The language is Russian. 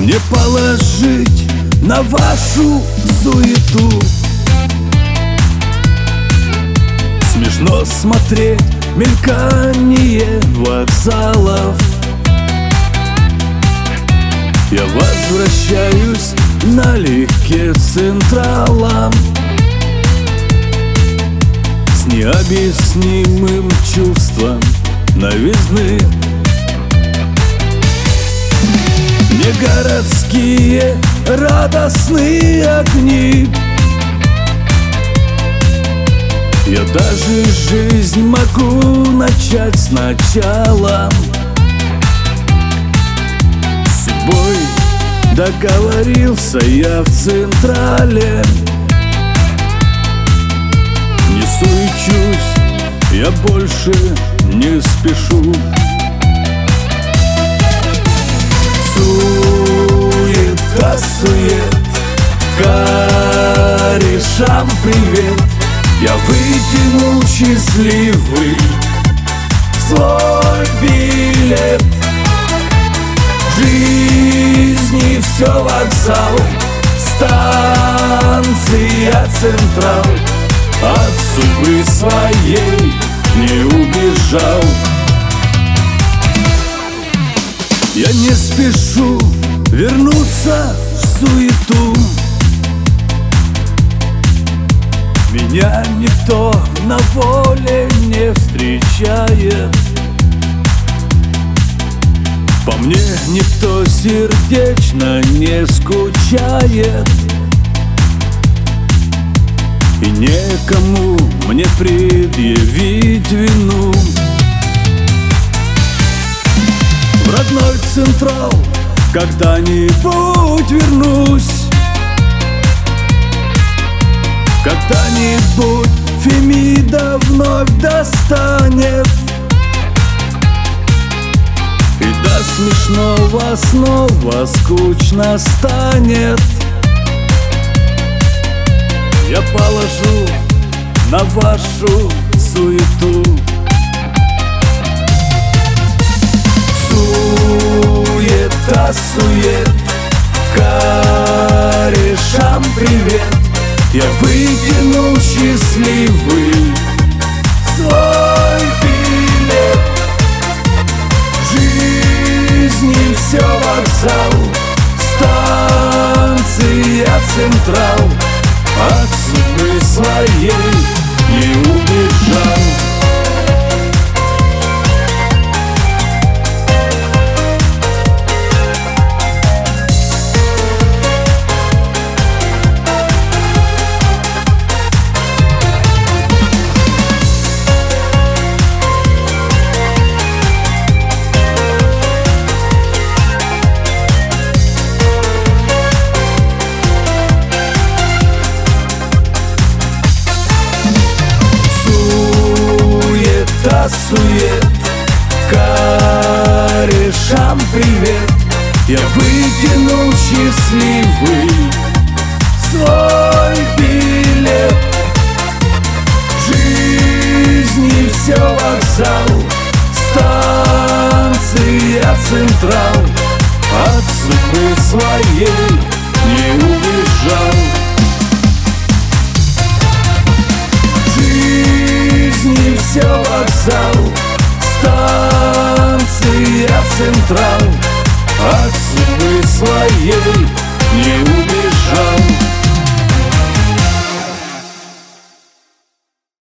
Не положить на вашу суету. Смешно смотреть мелькание вокзалов. Я возвращаюсь налегке централом с необъяснимым чувством новизны. Не городские радостные огни. Я даже жизнь могу начать сначала. С судьбой договорился я в Централе. Не суечусь, я больше не спешу. Суета-сует, корешам привет. Я вытянул счастливый свой билет. В жизни все вокзал, станция Централ. От судьбы своей не убежал. Я не спешу вернуться в суету. Меня никто на воле не встречает. По мне никто сердечно не скучает. И некому мне предъявить вину. В родной Централ когда-нибудь вернусь. Когда-нибудь Фемида вновь достанет. И до смешного снова скучно станет. Я положу на вашу суету. Суета-сует, корешам привет. Я вытянул счастливый свой билет. В жизни все вокзал, станция Централ. От судьбы своей не убежал. Сует, корешам привет. Я вытянул счастливый свой билет. В жизни все вокзал, станция Централ. От судьбы своей не убежал. Все вокзал, станция Централ. От судьбы своей не убежал.